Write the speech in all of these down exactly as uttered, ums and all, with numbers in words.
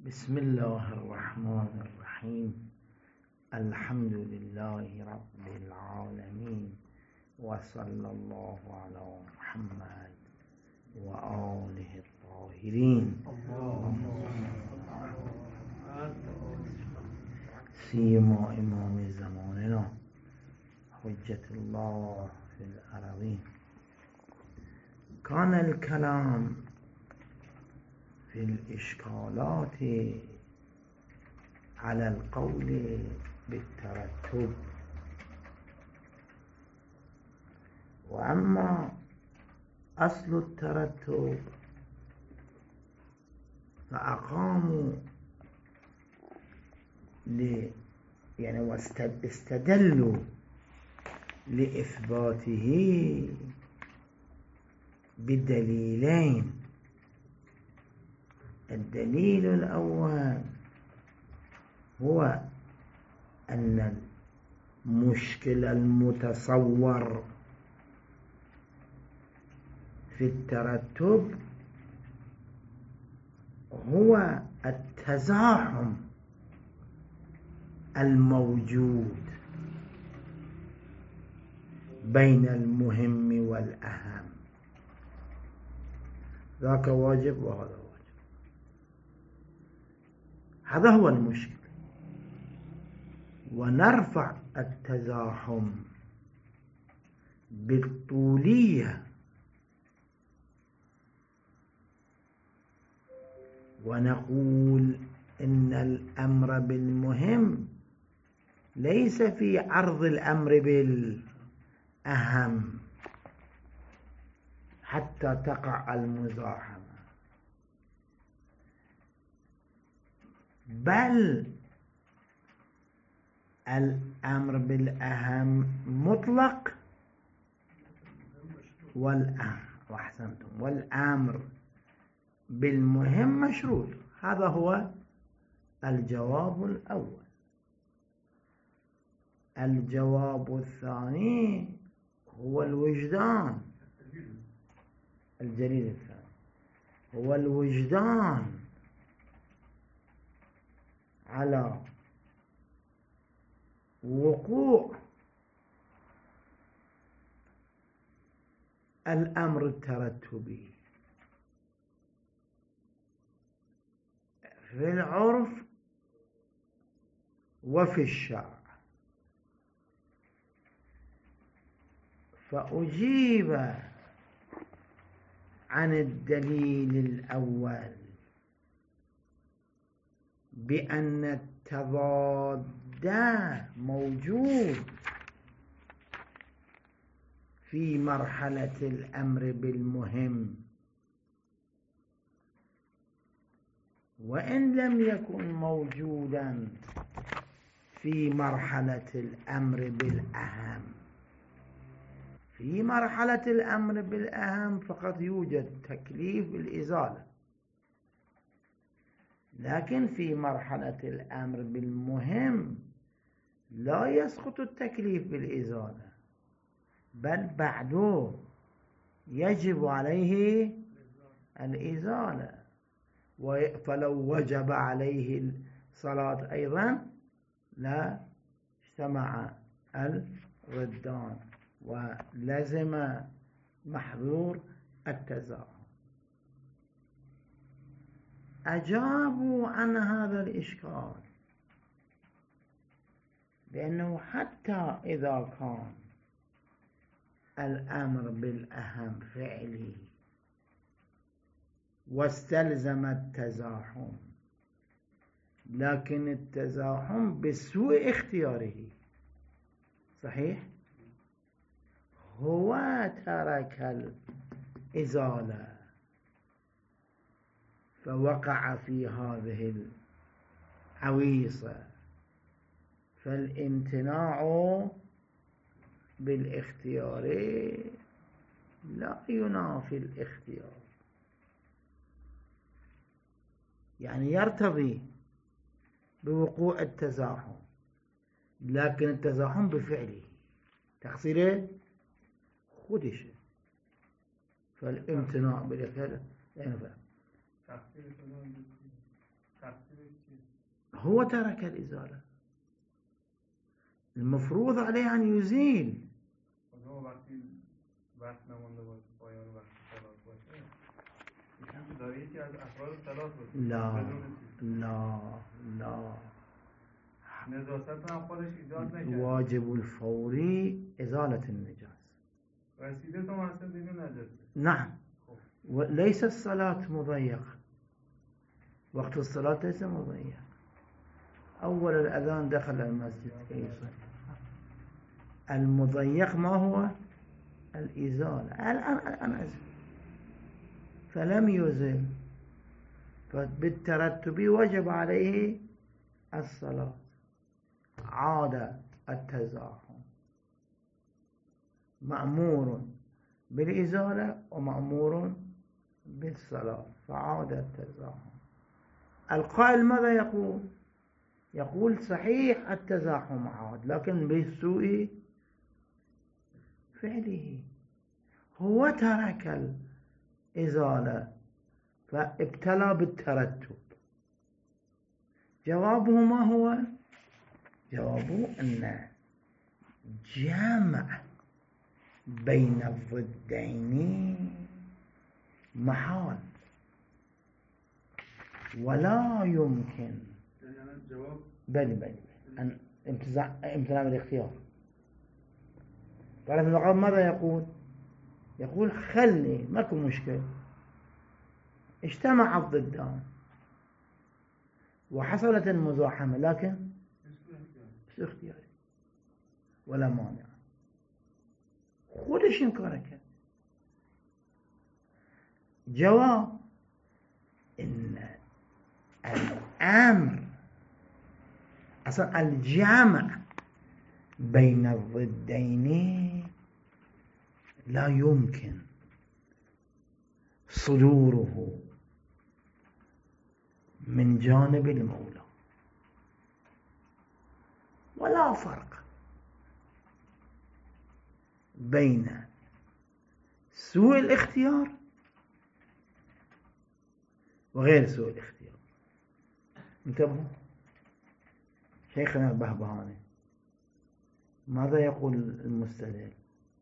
بسم الله الرحمن الرحيم. الحمد لله رب العالمين، وصلى الله على محمد وآله الطاهرين. سيما إمام زماننا حجة الله في الأرضين. كان الكلام في الإشكالات على القول بالترتب، وأما أصل الترتب فأقاموا ل يعني واستدلوا لإثباته بدليلين. الدليل الأول هو أن المشكل المتصور في الترتب هو التزاحم الموجود بين المهم والأهم، ذاك واجب وهذا واجب. هذا هو المشكل، ونرفع التزاحم بالطولية ونقول إن الأمر بالمهم ليس في عرض الأمر بالأهم حتى تقع المزاحمة، بل الأمر بالأهم مطلق والأمر وأحسنتم والأمر بالمهم مشروط. هذا هو الجواب الأول. الجواب الثاني هو الوجدان. الدليل الثاني هو الوجدان على وقوع الأمر الترتبي في العرف وفي الشرع. فأجيب عن الدليل الأول بأن التضاد موجود في مرحلة الأمر بالمهم، وإن لم يكن موجودا في مرحلة الأمر بالأهم. في مرحلة الأمر بالأهم فقط يوجد تكليف بالإزالة، لكن في مرحلة الأمر بالمهم لا يسقط التكليف بالإزالة، بل بعده يجب عليه الإزالة. فلو وجب عليه الصلاة أيضا لا اجتمع الردان ولزم محظور التزاحم. أجابوا عن هذا الإشكال بأنه حتى إذا كان الأمر بالأهم فعلي واستلزم التزاحم، لكن التزاحم بسوء اختياره، صحيح؟ هو ترك الإزالة فوقع في هذه العويصة، فالامتناع بالاختيار لا ينافي الاختيار، يعني يرتضي بوقوع التزاحم، لكن التزاحم بفعله تقصيره خدشه، فالامتناع بالاختيار لا ينفع. تقصیر هو ترك الإزالة، المفروض عليه أن يزيل. لا لا لا نجاست هم خودش ایجاد نکرد. واجب الفوری ازالة النجاس. رسیده تو اصلا دیگه نجاسه. نعم. وليس الصلاة مضيق، وقت الصلاة ليس مضيق. أول الأذان دخل المسجد كي يصلي. المضيق ما هو؟ الإزالة. الآن الآن أزل فلم يزل، فبالترتب وجب عليه الصلاة. عاد التزاحم، مأمور بالإزالة ومأمور بالصلاة، فعاد التزاحم. القائل ماذا يقول؟ يقول صحيح التزاحم عاد، لكن بسوء فعله. هو ترك الإزالة فابتلى بالترتب. جوابه ما هو؟ جوابه أن جامع بين الضدين محال، ولا يمكن. بل بل أن امتناع بالاختيار. تعرف العقاب ماذا يقول؟ يقول خلي ماكو مشكل، اجتمع الضدان وحصلت المزاحمة، لكن بس اختياري ولا مانع. خودش انكار کرد. جواب ان الامر اصلا الجامع بين الضدين لا يمكن صدوره من جانب المولى، ولا فرق بين سوء الاختيار وغير سوء الاختيار. انتبهوا، شيخنا البهبهاني ماذا يقول المستدل؟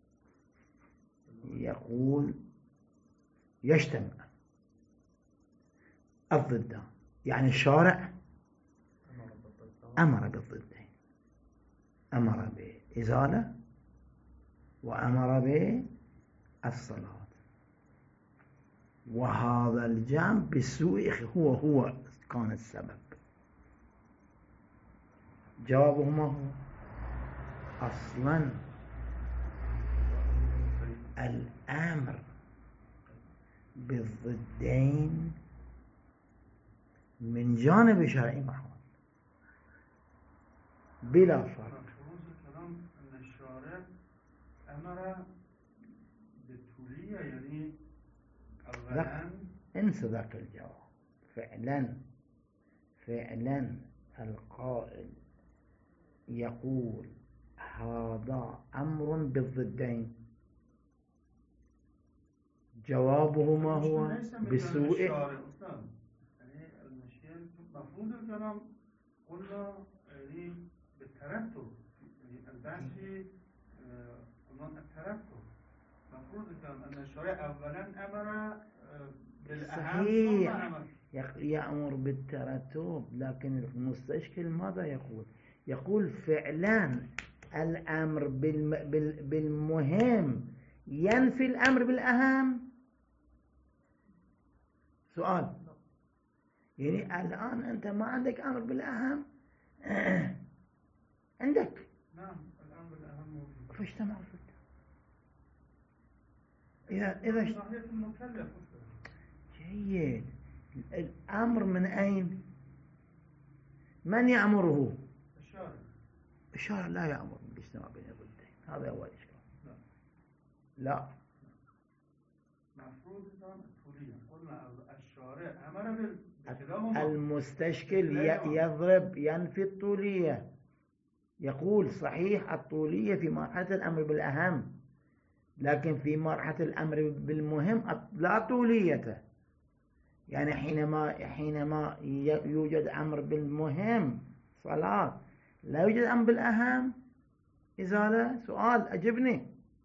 يقول يجتمع الضدان، يعني الشارع أمر بالضدين، أمر بإزالة وأمر بالصلاة، وهذا الجمع بالسوء هو هو كان السبب. جوابه ما هو؟ أصلا الأمر بالضدين من جانب شرعي محال بلا فرق. ان الشارع امر بالطولية، يعني اولا انسى ذاك الجواب. فعلا فعلا القائل يقول هذا امر بالضدين، جوابه ما هو؟ بسوء. يعني مفروض الكلام قلنا يعني بالترتب، يعني البحث قلنا الترتب. مفروض الكلام أن الشارع أولا أمر بالأهم صحيح، يأمر بالترتب، لكن المستشكل ماذا يقول؟ يقول فعلا الأمر بالمهم ينفي الأمر بالأهم. سؤال، يعني الآن أنت ما عندك أمر بالأهم؟ عندك. نعم الأمر بالأهم. فاجتمع الضدان. إذا إذا صحيح المكلف. جيد. الأمر من أين؟ من يأمره؟ الشارع. الشارع لا يأمر بالاجتماع بين الضدين، هذا هو الإشكال. لا. لا. مفروض الطولية، قلنا الشارع أمر بكلاهما. المستشكل يضرب ينفي الطولية، يقول صحيح الطولية في مرحلة الأمر بالأهم، لكن في مرحلة الأمر بالمهم لا طولية. يعني حينما حينما يوجد أمر بالمهم صلاة، لا يوجد أمر بالأهم إزالة. سؤال أجبني.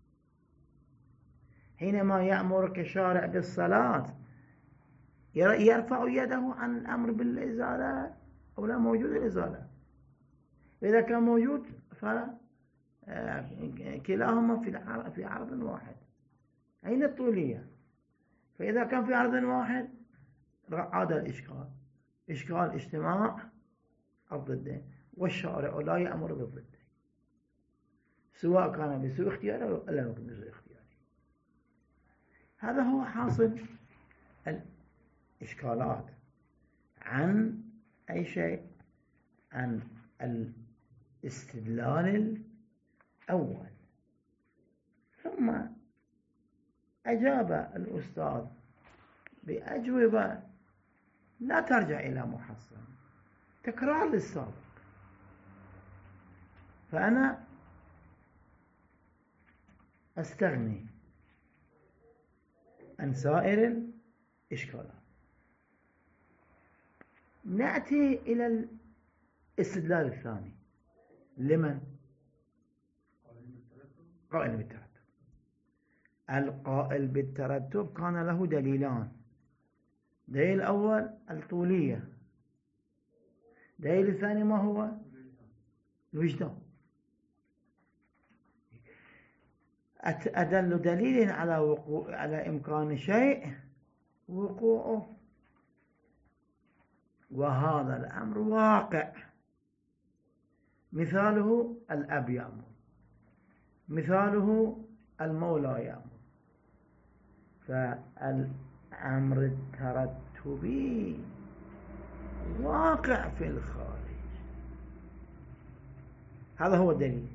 حينما يأمرك الشارع بالصلاة يرفع يده عن الأمر بالإزالة أو لا موجود الإزالة؟ إذا كان موجود فكلاهما في عرض واحد. أين الطولية؟ فإذا كان في عرض واحد عاد الإشكال، إشكال اجتماع الضدين، والشارع لا يأمر بالضدين سواء كان بسوء اختياري أو لا يكون بسوء اختياري. هذا هو حاصل الإشكالات عن أي شيء، عن الاستدلال الأول. ثم أجاب الأستاذ بأجوبة لا ترجع إلى محصن، تكرار للسابق. فأنا أستغني عن سائر الإشكالات. نأتي إلى الاستدلال الثاني. لمن؟ قائل بالترتب. القائل بالترتب كان له دليلان. دليل الأول الطولية، دليل الثاني ما هو؟ الوجدان. أدل دليل على وقوع على إمكان شيء وقوعه، وهذا الأمر واقع. مثاله الأب يأمر، مثاله المولى يأمر. فالأمر الترتبي واقع في الخارج. هذا هو الدليل.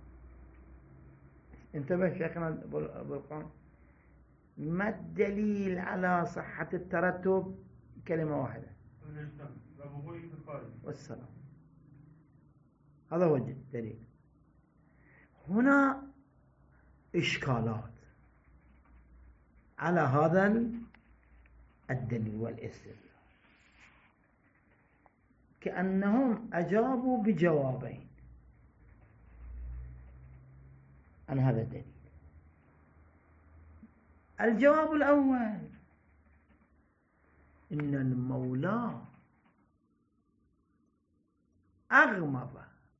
انتبه شيخنا بالقرآن، ما الدليل على صحة الترتب؟ كلمة واحدة، والسلام. هذا هو الدليل. هنا إشكالات على هذا الدليل والاستدلال، كأنهم أجابوا بجوابين عن هذا الدليل. الجواب الأول إن المولى أغمض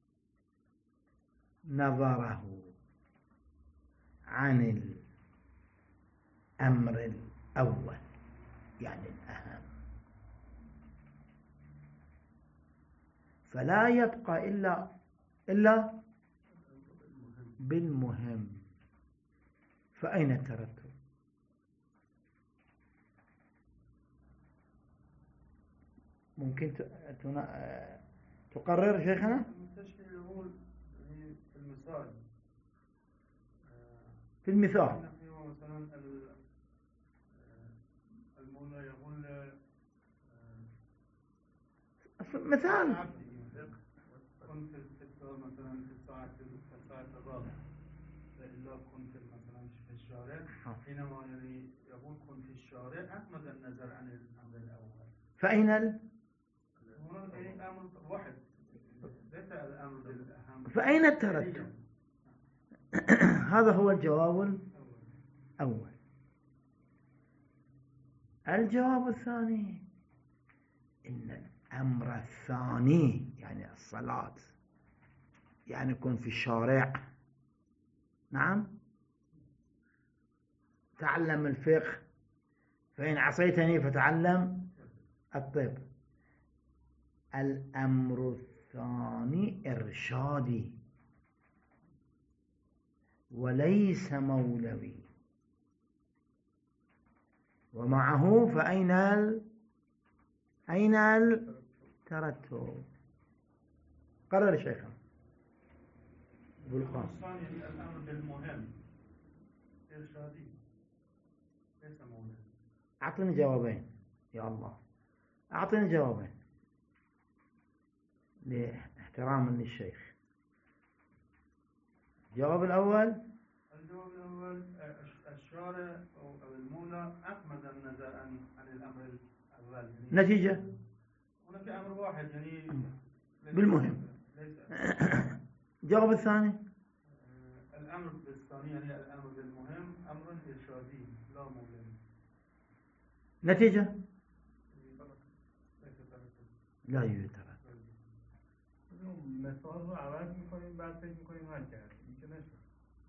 نظره عن الأمر الأول، يعني الأهم، فلا يبقى إلا إلا بالمهم. فأين الترتب؟ ممكن تقرر شيخنا؟ التشكيل يقول في المثال في المثال مثلا المولى يقول مثال كنت في الدار مثلا في الساعة في الساعة الرابعة، إلا كنت مثلا في الشارع. حينما يعني يقول كنت في الشارع أغمض النظر عن الأمر الأول. فأين ال... هنا أمر واحد، ليس الأمر بالأهم. فأين الترتب؟ هذا هو الجواب الأول. الجواب الثاني إن الأمر الثاني يعني الصلاة، يعني كن في الشارع. نعم، تعلم الفقه، فإن عصيتني فتعلم الطب. الأمر الثاني إرشادي وليس مولوي، ومعه فأين ال... أين الترتب؟ قرر شيخنا. الثاني الأمر بالمهم إرشادي ليس مولوي. أعطني جوابين يا الله، أعطني جوابين لاحتراما للشيخ. الجواب الأول الجواب الأول الشارع أو المولى أغمض النظر عن عن الأمر نتيجة هناك أمر واحد يعني بالمهم. جواب الثاني الأمر بالثاني يعني الأمر بالمهم أمر إرشادي لا مهم. نتيجة لا يوجد ترتب. مثال رو عوض میکنیم بعد فکر میکنیم حل کردیم این که نشد.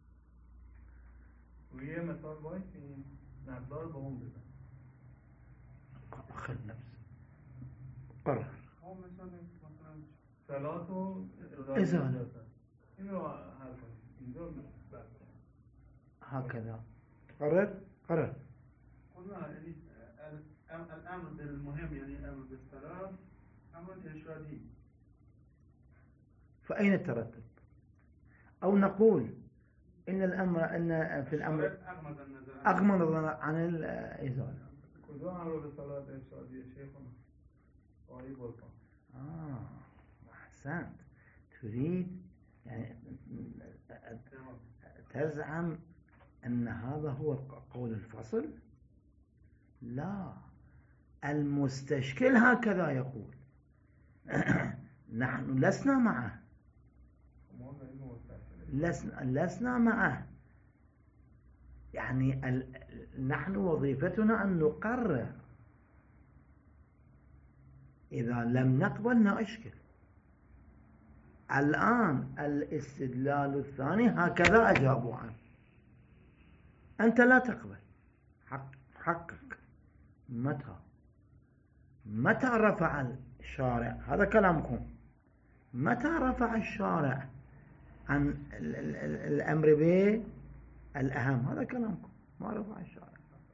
روی مثال بایستیم مبدا رو به اون بزن. خل نفس قرر صلات و ازاله این رو حل کنیم اینجا بحث هكذا. قرر قرر قلنا يعني الأمر بالمهم يعني الأمر بالصلاة أمر إرشادي. فأين الترتب؟ أو نقول إن الأمر أن في الأمر أغمض النظر عن الإزالة. كذا أمر بالصلاة إرشادي شيخنا قريب والقرب. آه أحسنت. تريد يعني تزعم أن هذا هو قول الفصل؟ لا، المستشكل هكذا يقول. نحن لسنا معه لسنا, لسنا معه يعني ال... نحن وظيفتنا أن نقرر. إذا لم نقبل نشكل. الآن الاستدلال الثاني هكذا أجابوا عنه. أنت لا تقبل. حق حقك. متى متى رفع الشارع، هذا كلامكم، متى رفع الشارع عن ال ال ال الأمر بالأهم، هذا كلامكم، ما رفع الشارع.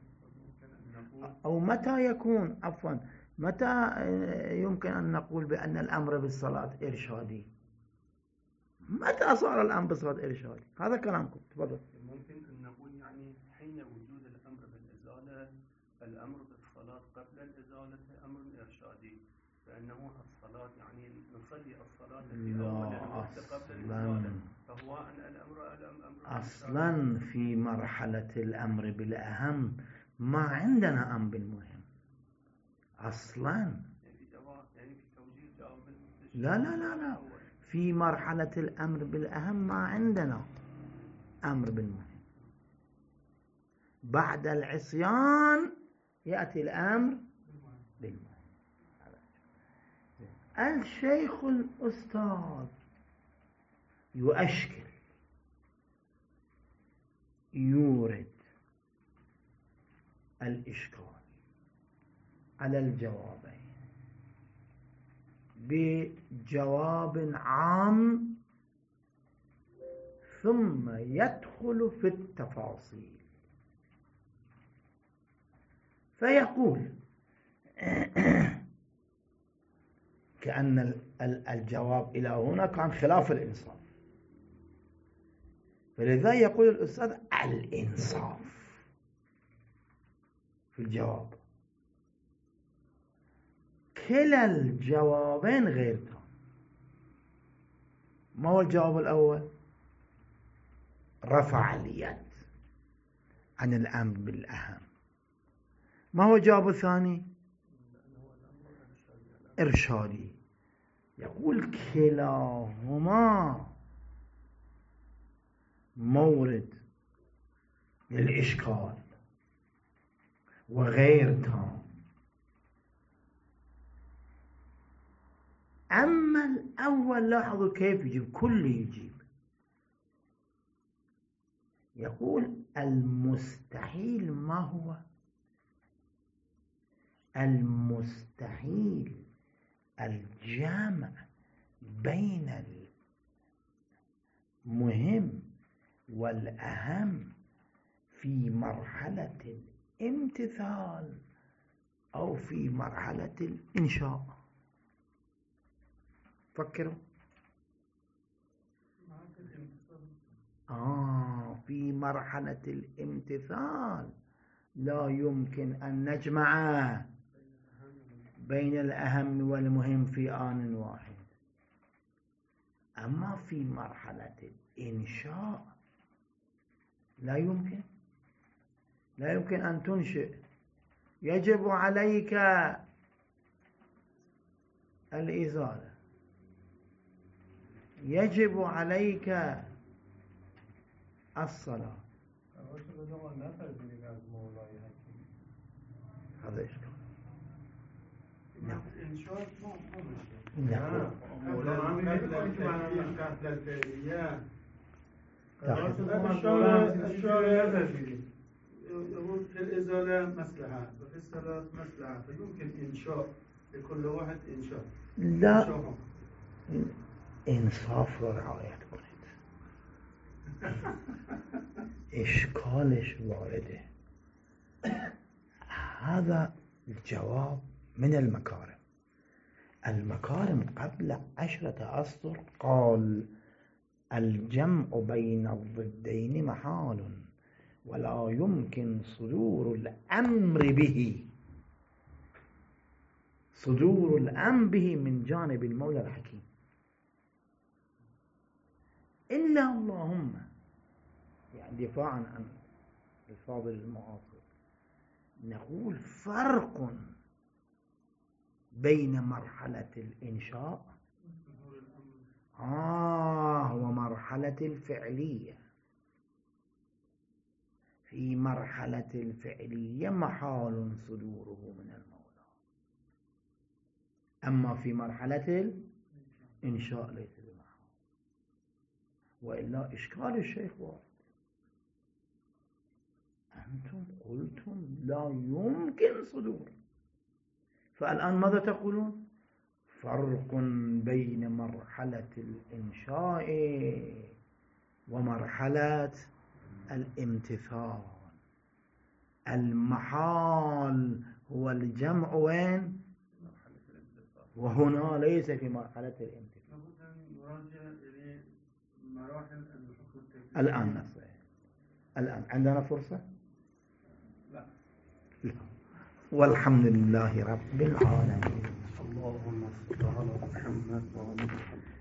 أو متى يكون عفوا متى يمكن أن نقول بأن الأمر بالصلاة إرشادي؟ متى صار الأمر بالصلاة إرشادي؟ هذا كلامكم. تفضل. ممكن أن نقول يعني حين وجود الأمر بالإزالة الأمر بالصلاة قبل الإزالة أمر إرشادي، فإنه الصلاة يعني نصلي الصلاة في أول الوقت قبل الإزالة، فهو أن الأمر الأمر أصلا في مرحلة الأمر بالأهم ما عندنا أمر بالمهم أصلا. يعني في يعني في توجيه جواب لا لا لا لا في مرحلة الأمر بالأهم ما عندنا أمر بالمهم. بعد العصيان يأتي الأمر بالمهم. الشيخ الأستاذ يؤشكل، يورد الإشكال على الجوابين بجواب عام ثم يدخل في التفاصيل فيقول كأن الجواب إلى هنا كان خلاف الإنصاف، فلذا يقول الأستاذ الإنصاف في الجواب. كلا الجوابين غير تام. ما هو الجواب الأول؟ رفع اليد عن الأمر بالأهم. ما هو الجواب الثاني؟ إرشادي. يقول كلاهما مورد للإشكال وغير تام. أما الأول لاحظوا كيف يجيب، كل يجيب. يقول المستحيل ما هو؟ المستحيل الجامع بين المهم والأهم في مرحلة الامتثال أو في مرحلة الإنشاء. فكروا. آه في مرحلة الامتثال لا يمكن أن نجمع بين الأهم والمهم في آن واحد. أما في مرحلة الإنشاء لا يمكن لا يمكن أن تنشئ. يجب عليك الإزالة يجب عليك الصلاة. هذا إشكال. نعم. نعم. يقول في الإزالة مصلحة وفي الصلاة مصلحة، فيمكن إنشاء لكل واحد إنشاء. لا، إنصاف ورعاية كنت. إشكالش وارده. هذا الجواب من المكارم. المكارم قبل عشرة أسطر قال الجمع بين الضدين محال ولا يمكن صدور الأمر به صدور الأمر به من جانب المولى الحكيم إلا اللهم، يعني دفاعا عن الفاضل المعاصر نقول فرق بين مرحلة الإنشاء آه ومرحلة الفعلية. في مرحلة الفعلية محال صدوره من المولى، أما في مرحلة الإنشاء ليس بمحال. وإلا إشكال الشيخ واحد، أنتم قلتم لا يمكن صدور، فالآن ماذا تقولون؟ فرق بين مرحلة الإنشاء ومرحلة الامتثال. المحال هو الجمع وين؟ وهنا ليس في مرحلة الامتثال. الآن نصيح. الآن عندنا فرصة؟ لا. لا. والحمد لله رب العالمين. اللهم صل على محمد وعلى محمد.